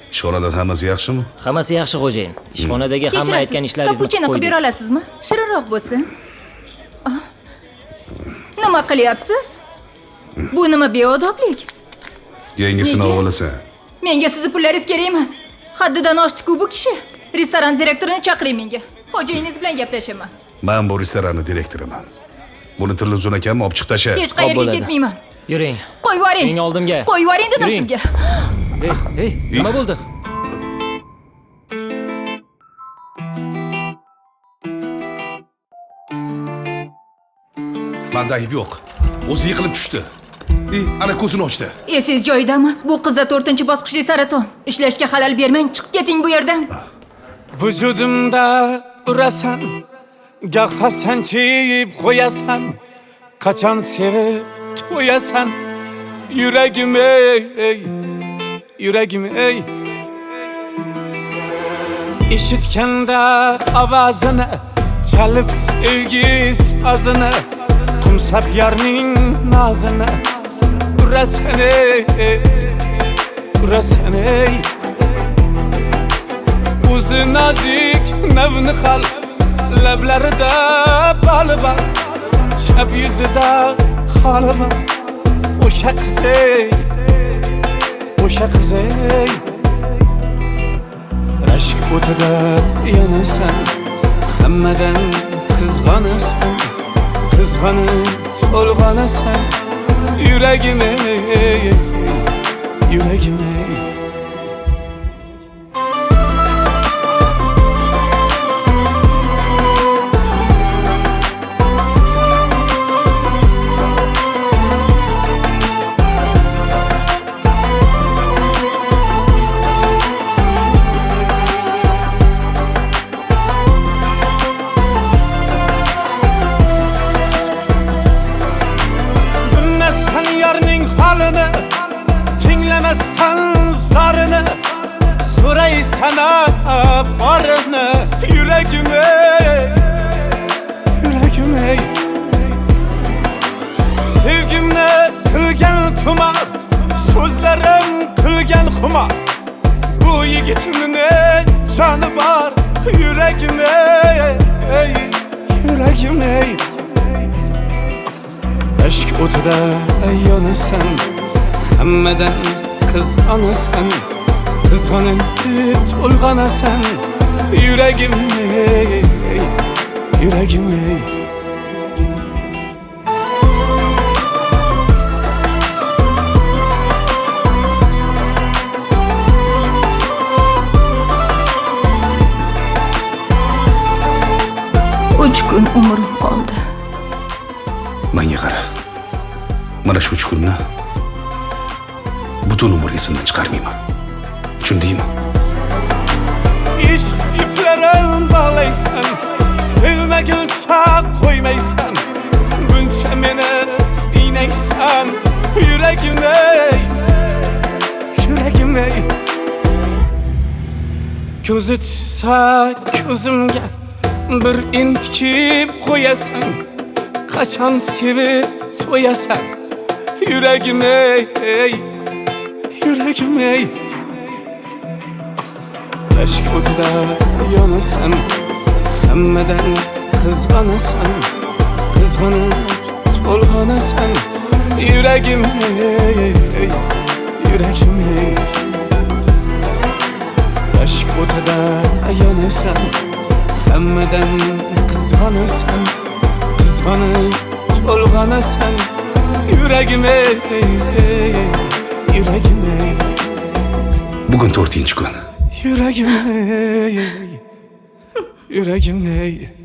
Ishxonada hammasi yaxshimi? Hammasi yaxshi xo'jayin. Ishxonadagi hamma aytgan ishlaringizni kapuchino qilib bera olasizmi? Shirinroq bo'lsin. Nima qilyapsiz? Bu nima beodoblik? Yangisini olasan. Menga sizni pullaringiz kerak emas. Haddidan oshdi-ku bu kishi. Restoran direktorini chaqiring menga. Xo'jayiningiz bilan gaplashaman. Men bu restoranning direktoriman. Buni Tilluzun akamni olib chiq tasha. Hech qayerga ketmayman. Yuring. Qo'yib yuboring. Sening oldimga. Qo'yib yuboring dedim Yuring. sizga. Hey, nima bo'ldi? Menda ayb yo'q. O'zi yiqilib tushdi. Ana ko'zini ochdi. Esiz joyidami? Bu qizda 4-bosqichli saraton. Ishlashga xalal bermang, chiqib keting bu yerdan. Vücudumda urasan, gah hasanchib qo'yasan, qachon sevib to'yasan, yuragim ey, yuragim ey. Eshitganda ovozini, chalib sevgi sazini, qumsab yarning nozini, urasan ey, urasan ey. O'zi nazik navni xal, lablarida bali bor, chap yuzida xoli bor. O'sha qiz ey, o'sha qiz ey. Rashk o'tida yonasan, hammadan qizg'onasan, qizg'onib to'lg'onasan. Yuragim ey, yuragim ey. Tinglemezsen zarını, so'raysana borini. Yuragim ey, yuragim ey. Sevgimni qilgan tumor, so'zlarim qilgan xumor. Bu yigitning joni bor. Yuragim ey, yuragim ey. Aşk o'tida yonasan, hammadan qizg'onasan, qizg'onib to'lg'onasan. Yuragim ey, yuragim ey. Uch kun umrim qoldi. Menga qara. Mana shu 3 kunni butun umr esimdan chiqarmayman. Tushundingmi? İşq iplerin bağlaysan, sevmeguncha qo'ymaysan. Buncha meni iynaysan, yuragim ey, yuragim ey. Ko'zi tushsa ko'zimga bir intikib qo'yasan, qachon sevib to'yasan. Yuragim ey, yuragim ey. Aşk o'tida yonasan, hammadan qizg'onasan, qizg'onib to'lg'onasan. Yuragim ey, yuragim ey. Aşk o'tida yonasan, hammadan qizg'onasan, qizg'onib to'lg'onasan. Yuragim ey, yuragim ey. Bugun 4-kun. Yuragim ey, yuragim ey.